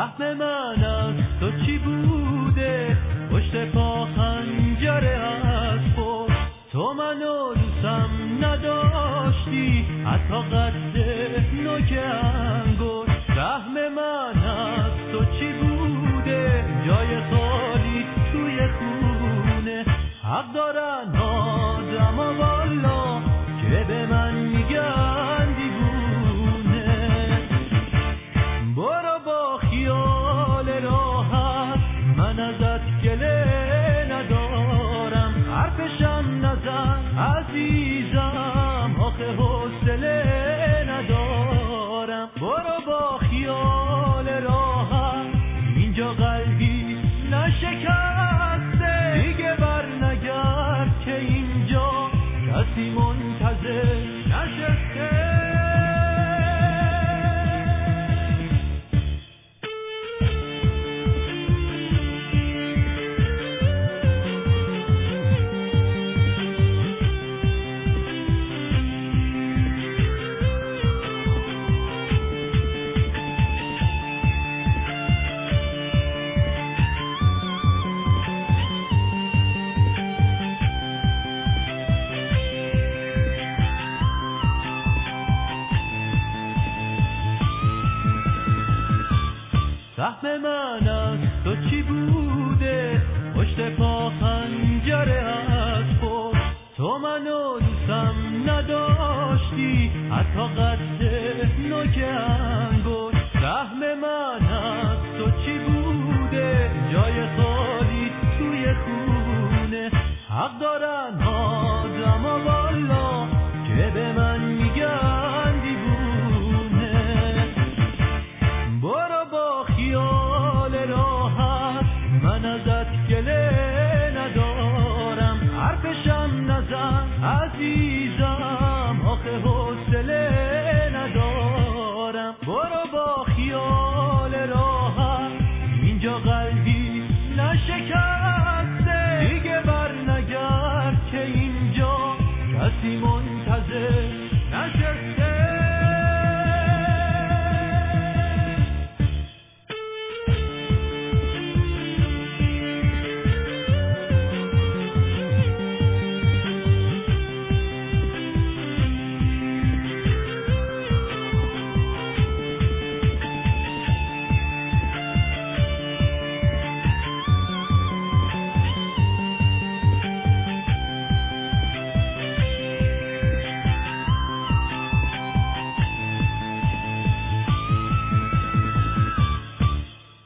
سهم من از تو چی بوده؟ پشت پا خنجره از خود، تو منو دوستم نداشتی حتی قد نوک انگشت. سهم من از تو چی بوده؟ جای خالی توی خونه، حق دارن آدم والا که به من میگن دیوونه. برو با خیال راحت، من ازت گله ندارم، حرفشم نزن عزیزم، آخه حوصله ندارم. برو با خیال راحت، اینجا قلبی نشکسته، دیگه بر نگرد که اینجا کسی منتظر نشسته. سهم من از تو چی بوده؟ پشت پا خنجره از خود، تو منو دوستم نداشتی حتی قد نوک انگشت. سهم من از تو چی بوده؟ جای خالی توی خونه، حق دارن آدم والا که به من میگن دیوونه. برو با خیال راحت، من ازت گله ندارم، حرفشم نزن عزیزم، آخه حوصله ندارم. برو با خیال راحت، اینجا قلبی نشکسته، دیگه بر نگرد که اینجا کسی